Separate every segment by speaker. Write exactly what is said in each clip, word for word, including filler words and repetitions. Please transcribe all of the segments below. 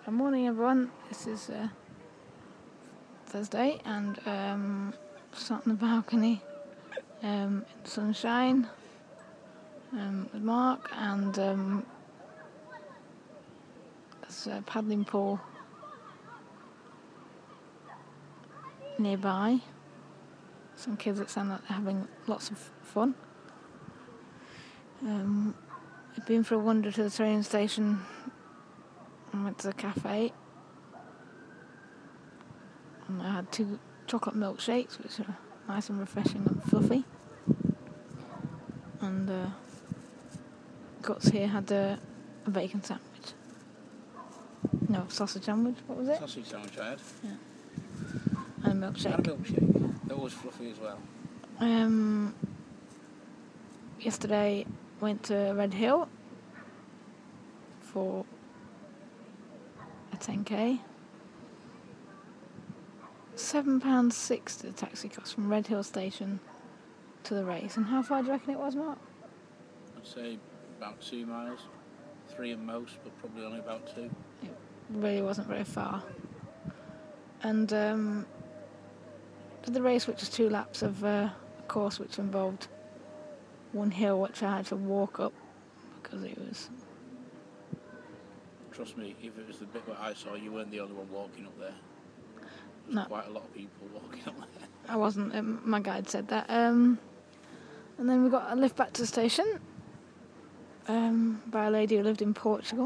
Speaker 1: Good morning, everyone. This is uh, Thursday, and um, sat on the balcony um, in the sunshine um, with Mark, and um, there's a paddling pool nearby. Some kids that sound like they're having lots of fun. Um, I've been for a wander to the train station and went to the cafe. And I had two chocolate milkshakes, which are nice and refreshing and fluffy. And uh, Guts here had a, a bacon sandwich. No, sausage sandwich. What was it?
Speaker 2: Sausage sandwich I had.
Speaker 1: Yeah. And a milkshake.
Speaker 2: And a milkshake. That was fluffy as well.
Speaker 1: Um. Yesterday went to Red Hill for a ten K. Seven pounds sixty the taxi cost from Red Hill station to the race. And how far do you reckon it was, Mark?
Speaker 2: I'd say about two miles. Three at most, but probably only about two.
Speaker 1: It really wasn't very far. And um, did the race, which was two laps of uh, a course which involved one hill, which I had to walk up because it was.
Speaker 2: Trust me, if it was the bit where I saw, you weren't the only one walking up there. There's
Speaker 1: No.
Speaker 2: quite a lot of people walking up there.
Speaker 1: I wasn't. Um, my guide said that. Um, and then we got a lift back to the station um, by a lady who lived in Portugal.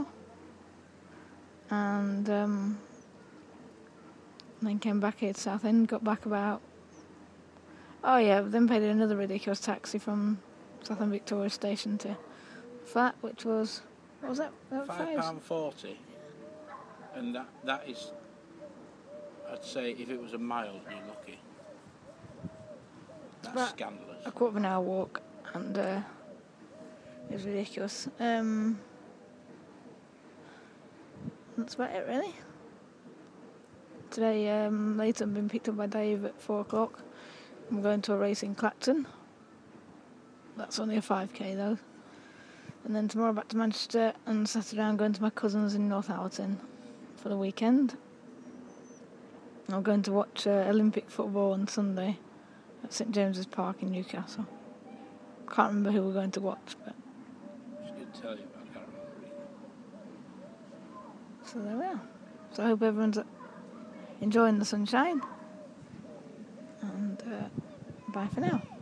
Speaker 1: And um, then came back here to Southend, got back about... Oh yeah, then paid another ridiculous taxi from Southend Victoria Station to flat, which was... What was that? About
Speaker 2: Five pound forty. And that that is... I'd say if it was a mile, you're lucky. That's
Speaker 1: About
Speaker 2: scandalous.
Speaker 1: A quarter of an hour walk, and uh, it was ridiculous. Um, that's about it, really. Today, um, later, I've been picked up by Dave at four o'clock. I'm going to a race in Clacton. That's only a five K, though. And then tomorrow back to Manchester, and Saturday I'm going to my cousin's in Northallerton for the weekend. I'm going to watch uh, Olympic football on Sunday at St James's Park in Newcastle. Can't remember who we're going to watch, but...
Speaker 2: She did tell you, but I can't remember either.
Speaker 1: So there we are. So I hope everyone's enjoying the sunshine. And uh, bye for now.